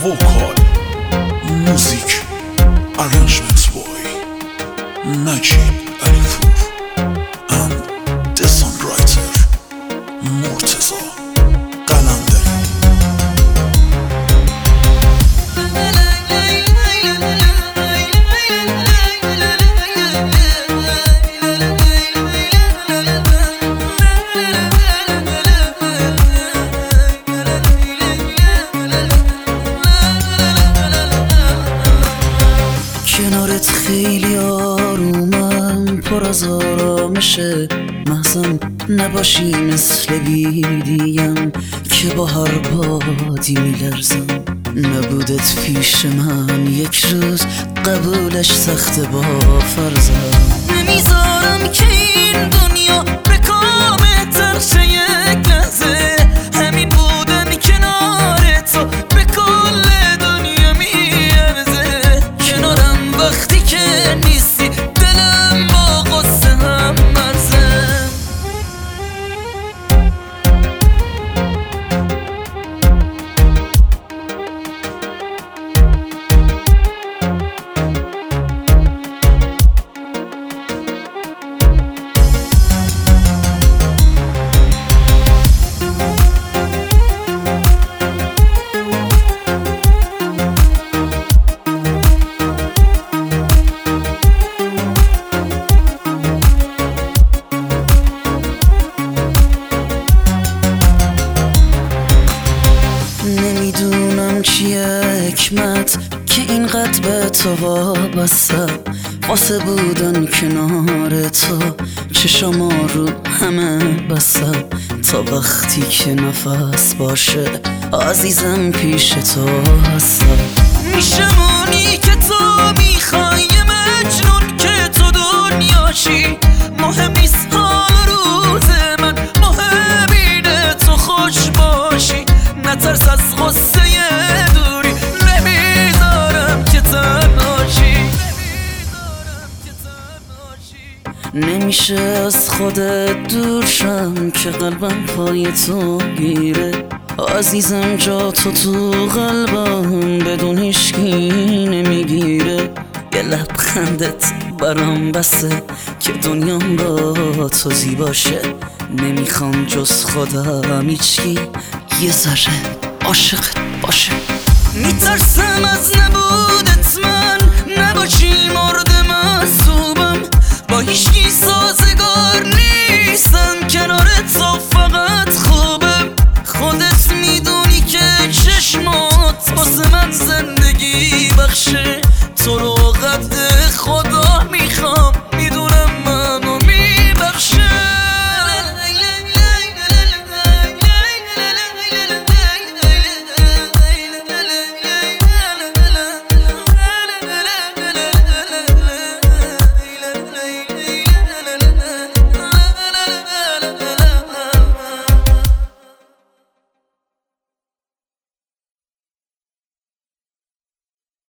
vocal, music, arrangements boy, Najib Alipour, and the songwriter, Morteza Qalandari. کنارت خیلی آرومم، پر از آرامشه، محزن نباشی مثل بیدیم که با هر بادی میلرزم. نبودت پیش من یک روز قبولش سخته با فرزم. نمیذارم که این دنیا به کام ترشه یک لحظه، همین بودن کنار تو به کل دنیا میارزه. کنارم وقتی که نیستی دلم با غصه هم مرزه. نمیدونم چیه حکمت که اینقدر به تو وابستم، واسه بودن کنار تو چشما رو همه بستم. تا وقتی که نفس باشه عزیزم پیش تو هستم. میشم اونی که تو میخوای، یه مجنون که تو دنیاشی. مهم نیست حال روز من، مهم اینه تو خوش باشی. نترس از غصه دوری، نمیذارم که تنهاشی. نمیشه از خودت دور شم که قلبم پای تو گیره. عزیزم جا تو قلبم بدون هیچکی نمیگیره. یه لبخندت برام بسه که دنیام با تو زیباشه. نمیخوام جز خودم هیچکی یه ذره عاشقت باشه. میترسم از نبودت من نباشی مرد مصوبم. با هیچکی سازگار نیستم، کنار تو فقط خوب.